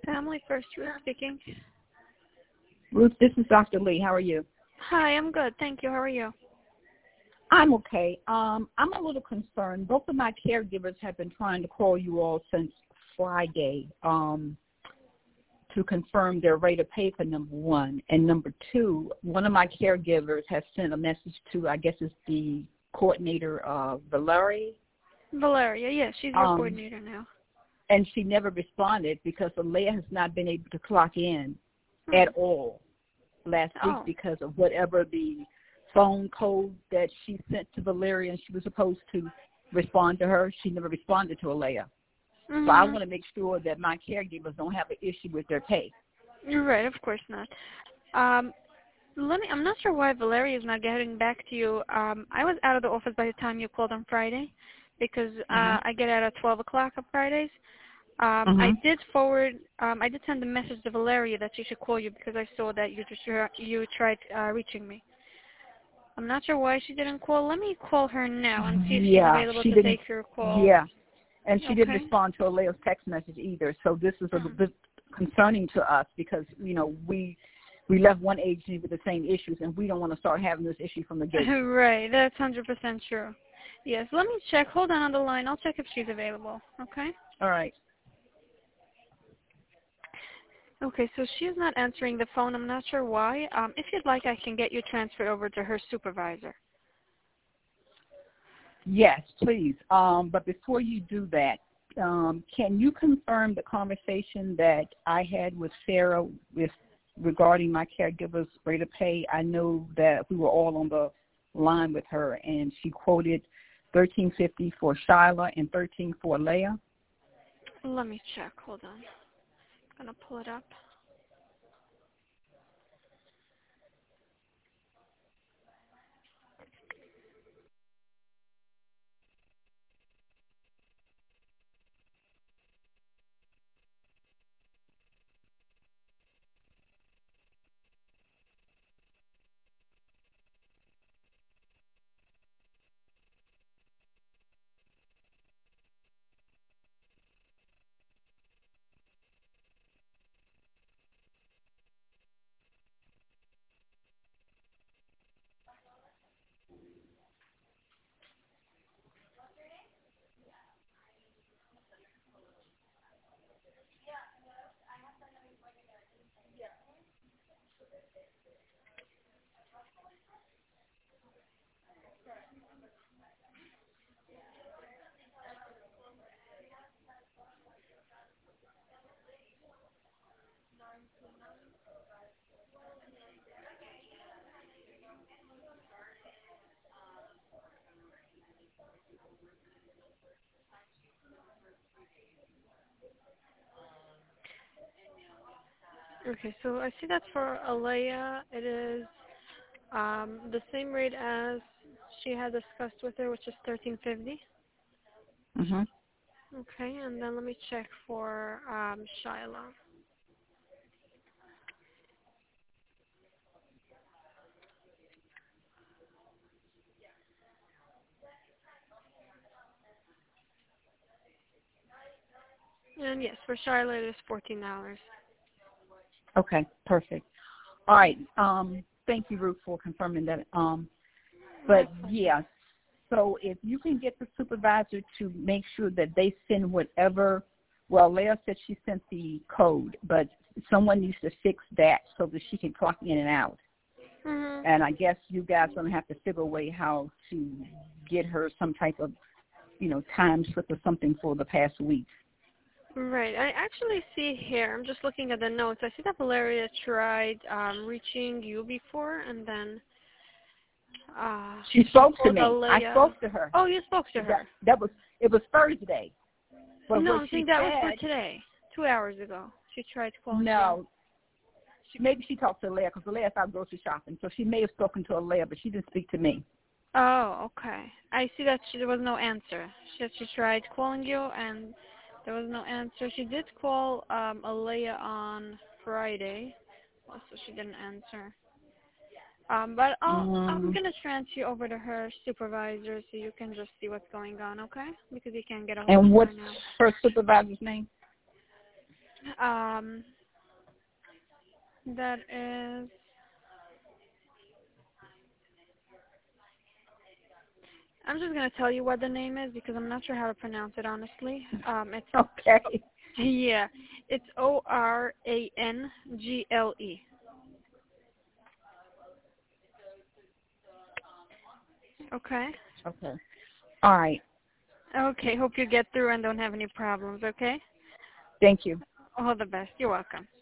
Family First, Ruth speaking. Ruth, this is Dr. Lee. How are you? Hi, I'm good. Thank you. How are you? I'm okay. I'm a little concerned. Both of my caregivers have been trying to call you all since Friday to confirm their rate of pay for number one. And number two, one of my caregivers has sent a message to, I guess it's the coordinator, Valeria, yes, she's your coordinator now. And she never responded because Alea has not been able to clock in at all last week because of whatever the phone code that she sent to Valeria, and she was supposed to respond to her. She never responded to Alea. Mm-hmm. So I want to make sure that my caregivers don't have an issue with their pay. You're right, of course not. I'm not sure why Valeria is not getting back to you. I was out of the office by the time you called on Friday because I get out at 12 o'clock on Fridays. I did send a message to Valeria that she should call you because I saw that you tried reaching me. I'm not sure why she didn't call. Let me call her now and see if she's available to take your call. Yeah, and she didn't respond to Alea's text message either. So this is a bit concerning to us because, you know, we left one agency with the same issues, and we don't want to start having this issue from the gate. Right, that's 100% true. Yes, let me check. Hold on the line. I'll check if she's available, okay? All right. Okay, so she's not answering the phone. I'm not sure why. If you'd like, I can get you transferred over to her supervisor. Yes, please. But before you do that, can you confirm the conversation that I had with Sarah regarding my caregiver's rate of pay? I know that we were all on the line with her, and she quoted $13.50 for Shyla and $13 for Leah. Let me check. Hold on. I'm going to pull it up. Okay, so I see that for Alea, it is the same rate as she had discussed with her, which is $13.50. Mm-hmm. Okay, and then let me check for Shyla. And yes, for Shyla it is $14. Okay, perfect. All right. Thank you, Ruth, for confirming that. But yeah, so if you can get the supervisor to make sure that they send whatever. Well, Leah said she sent the code, but someone needs to fix that so that she can clock in and out. Mm-hmm. And I guess you guys are going to have to figure a way how to get her some type of, time slip or something for the past week. Right. I actually see here, I'm just looking at the notes, I see that Valeria tried reaching you before, and then she spoke to me. Alea. I spoke to her. Oh, you spoke to her. It was Thursday. But no, I think that was for today, 2 hours ago. She tried calling No. Maybe she talked to Alea because Alea thought grocery shopping, so she may have spoken to Alea, but she didn't speak to me. Oh, okay. I see that there was no answer. She tried calling you, and there was no answer. She did call Alea on Friday, so she didn't answer. But I'm going to transfer you over to her supervisor so you can just see what's going on, okay? Because you can't get a hold of her now. And what's her supervisor's name? That is. I'm just gonna tell you what the name is because I'm not sure how to pronounce it honestly. It's Okay. yeah, it's Orangle. Okay. Okay. All right. Okay. Hope you get through and don't have any problems. Okay. Thank you. All the best. You're welcome.